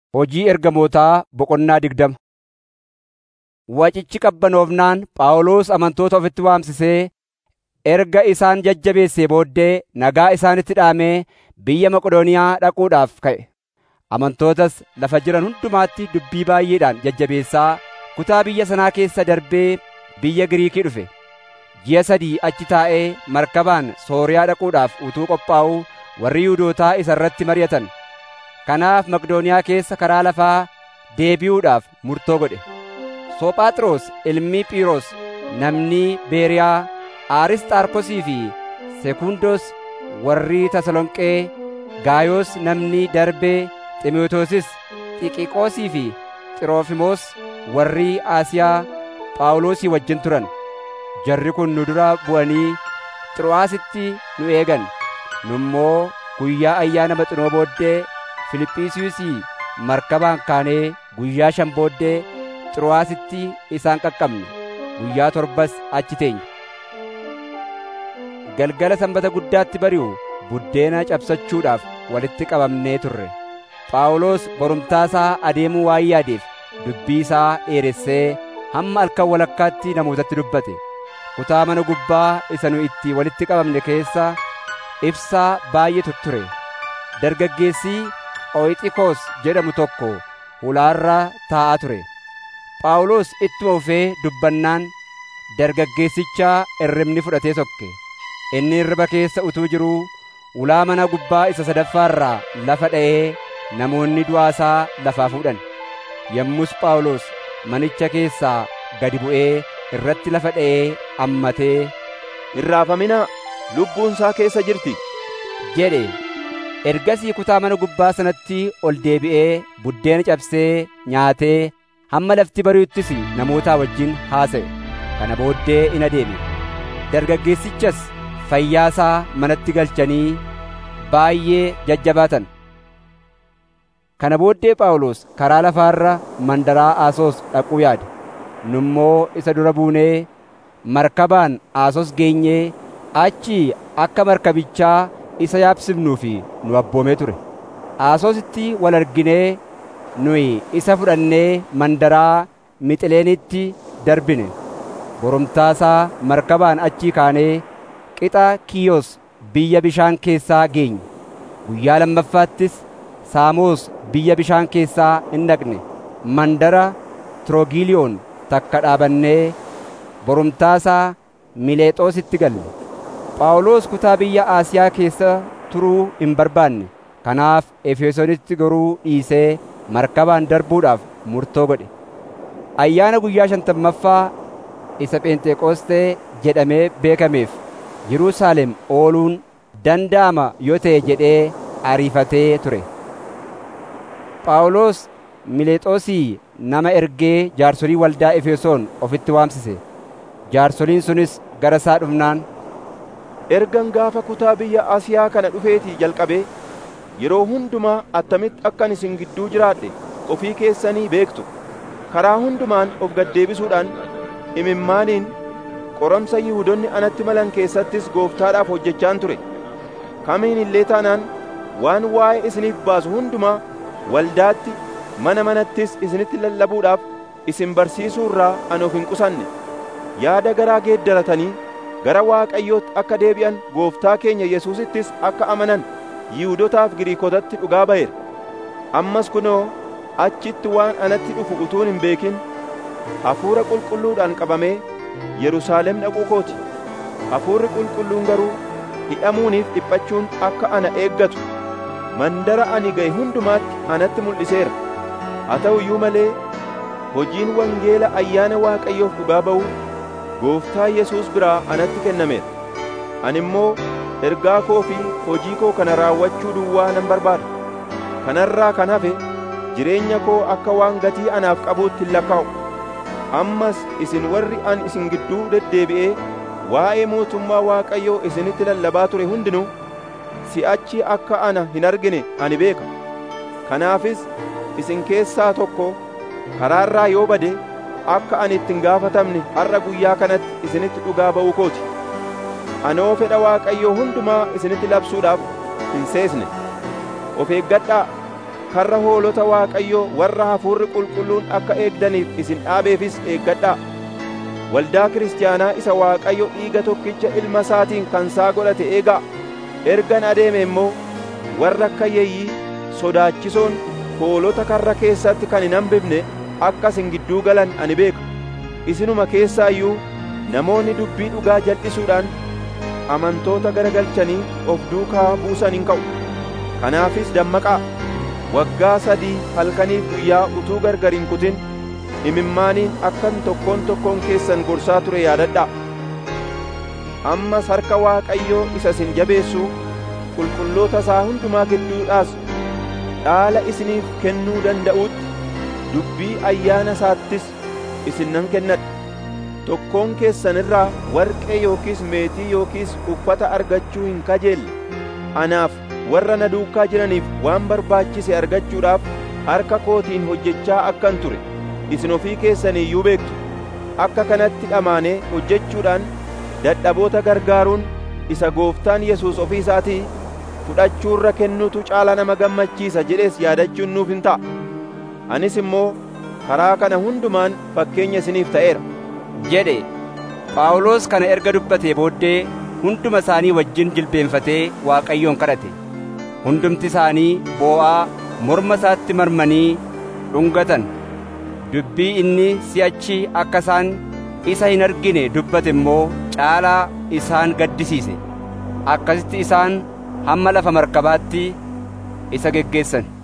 Hojii Ergamootaa boqonnaa 20. Wacichi qabbanoofnaan Phaawulos amantoota ofitti waamsisee erga isaan jajjabeessee booddee nagaa isaanitti dhaamee biyya Maqedooniyaa dhaquudhaaf ka'e. Amantootas lafa jiran hundumaatti dubbii baay'eedhaan jajjabeessaa kutaa biyya sanaa keessa darbee biyya Giriikii dhufe. Ji'a 3 achi taa'ee markabaan Sooriyaa dhaquudhaaf utuu qophaa'uu warri Yihuudootaa isa irratti mari'atan. Kanaaf Maqedooniyaa keessa karaa lafaa deebi'uudhaaf murtoo godhe. Sophaaxroos ilmi Phiiros namni Beeriyaa, Arisxaarkosii fi Sekundos warri Tasalonqee, Gaayoos namni Darbee, Ximeetoosis, Xiqiqoosii fi Xiroofiimoos warri Asiyaa Phaawulosii wajjin turan. Jarri kun nu dura bu'anii Xiroo'aasitti nu eegan. Nu immoo guyyaa ayyaana Maxinoo booddee Fiiliphisiyuusii markabaan kaanee guyyaa 5 booddee Xiroo'aasitti isaan qaqqabne. Guyyaa 7 achi teenye. Galgala Sanbata guddaatti bari'u buddeena cabsachuudhaaf walitti qabamnee turre. Phaawulos borumtaasaa adeemuu waan yaadeef dubbii isaa dheeressee hamma halkan walakkaatti namootatti dubbate. Kutaa mana gubbaa isa nu itti walitti qabamne keessa ibsaa baay'eetu ture. Dargaggeessi Ooyixikoos jedhamu tokko hulaarra taa'aa ture. Phaawulos ittuma fufee dubbannaan dargaggeessicha irribni fudhatee sokke. Inni irriba keessa utuu jiruu ulaa mana gubbaa isa 3ffaarraa lafa dha'ee namoonni du'aasaa lafaa fuudhan. Yommus Phaawulos manicha keessaa gadi bu'ee irratti lafa dha'ee ammatee, "Hin raafaminaa, lubbuun isaa keessa jirti" jedhe. Ergasii kutaa mana gubbaa sanatti ol deebi'ee buddeena cabsee nyaatee hamma lafti bari'uttis namootaa wajjin haasa'e. Kana booddee in adeeme. Dargaggeessichas fayyaasaa manatti galchanii baay'ee jajjabaatan. Kana booddee Phaawulos karaa lafaarra mandaraa Aasos dhaquu yaade. Nu immoo isa dura buunee markabaan Aasos geenyee achii akka markabichaa isa yaabsifnuufi nu abboomee ture. Aasositti wal arginee nuyi isa fudhannee mandaraa Mixileenitti darbine. Borumtaasaa markabaan achii kaanee qixa Kiyos biyya bishaan keessaa geenye. Guyyaa lammaffaattis Saamoos biyya bishaan keessaa in dhaqne. Mandara Tiroogiiliyoon takka dhaabannee borumtaasaa Mileexoositti galle. Phaawulos kutaa biyya Asiyaa keessa turuu hin barbaanne. Kanaaf Efesoonitti goruu dhiisee markabaan darbuudhaaf murtoo godhe. Ayyaana guyyaa 50ffaa isa Pheenxeqoostee jedhamee beekameef Yerusaalem ooluun danda'ama yoo ta'e jedhee ariifatee ture. Phaawulos Mileexoosii nama ergee jaarsolii waldaa Efesoon ofitti waamsise. Jaarsoliin sunis gara isaa dhufnaan, "Ergan gaafa kutaa biyya Asiyaa kana dhufeetii jalqabee yeroo hundumaa attamitti akkan isin gidduu jiraadhe ofii keessanii beektu. Karaa hundumaan of gaddeebisuudhaan imimmaaniin qoramsa Yihuudoonni anatti malan keessattis Gooftaadhaaf hojjechaan ture. Kamiin illee taanaan waan waa'ee isiniif baasu hundumaa waldaatti mana manattis isinitti lallabuudhaaf isin barsiisuu irraa ani of hin qusanne. Yaada garaa geeddaratanii gara Waaqayyootti akka deebi'an Gooftaa keenya Yesuusittis akka amanan Yihuudootaaf Giriikotatti dhugaa ba'eera. Ammas kunoo achitti waan anatti dhufu utuun hin beekin Hafuura Qulqulluudhaan qabamee Yerusaalem dhaquu kooti. Hafuurri Qulqulluun garuu hidhamuuniif dhiphachuun akka ana eeggatu mandara ani ga'e hundumaatti anatti mul'iseera. Haa ta'u iyyuu malee hojiin wangeela ayyaana Waaqayyoof dhugaa ba'uu Gooftaa Yesuus biraa anatti kennameera. Ani immoo ergaa koo fi hojii koo kana raawwachuu duwwaa nan barbaada. Kanarraa kan hafe jireenya koo akka waan gatii anaaf qabuutti hin lakkaa'u. Ammas isin warri an isin gidduu deddeebi'ee waa'ee mootummaa Waaqayyoo isinitti lallabaa ture hundinuu si'achi akka ana hin argine ani beeka. Kanaafis isin keessaa tokko karaarraa yoo bade akka ani ittiin gaafatamne har'a guyyaa kanatti isinitti dhugaa ba'uu kooti. Anoo fedha Waaqayyoo hundumaa isinitti labsuudhaaf hin seesne. Of eeggadhaa, karra hoolota Waaqayyoo warra Hafuurri Qulqulluun akka eegdaniif isin dhaabeefis eeggadhaa. Waldaa kiristaanaa isa Waaqayyo dhiiga tokkicha ilma isaatiin kansaa godhate eegaa. Ergan adeeme immoo warra akka yeeyyii sodaachisoon hoolota karra keessatti kan hin hambifne akka isin gidduu galan ani beeka. Isinuma keessaa iyyuu namoonni dubbii dhugaa jal'isuudhaan amantoota garagalchanii of duukaa buusan hin ka'u. Kanaafis dammaqaa. Waggaa 3 halkaniif guyyaa utuu gargar hin kutin imimmaaniin akkan tokkoon keessan gorsaa ture yaadadhaa. Ammas harka Waaqayyoo isa isin jabeessu qulqulloota isaa hundumaa gidduudhaas dhaala isiniif kennuu danda'uutti dubbii ayyaana isaattis isin nan kennadha. Tokkoon keessan irraa warqee yookiis meetii yookiis uffata argachuu hin kajeelle. Anaaf warra na duukaa jiraniif waan barbaachise argachuudhaaf harka kootiin hojjechaa akkan ture isin ofii keessanii iyyuu beektu. Akka kanatti dhamaanee hojjechuudhaan dadhaboota gargaaruun isa Gooftaan Yesuus ofii isaatii fudhachuurra kennutu caala nama gammachiisa jedhees yaadachuun nuuf hin ta'a. Anis immoo karaa kana hundumaan fakkeenya isiniif ta'eera jedhe. Phaawulos kana erga dubbatee booddee hunduma isaanii wajjin jilbeenfatee Waaqayyoon kadhate. Hundumti isaanii boo'aa morma isaatti marmanii dhungatan. Dubbii inni si'achi akka isaan isa hin argine dubbate immoo caalaa isaan gaddisiise. Akkasitti isaan hamma lafa markabaatti isa geggeessan.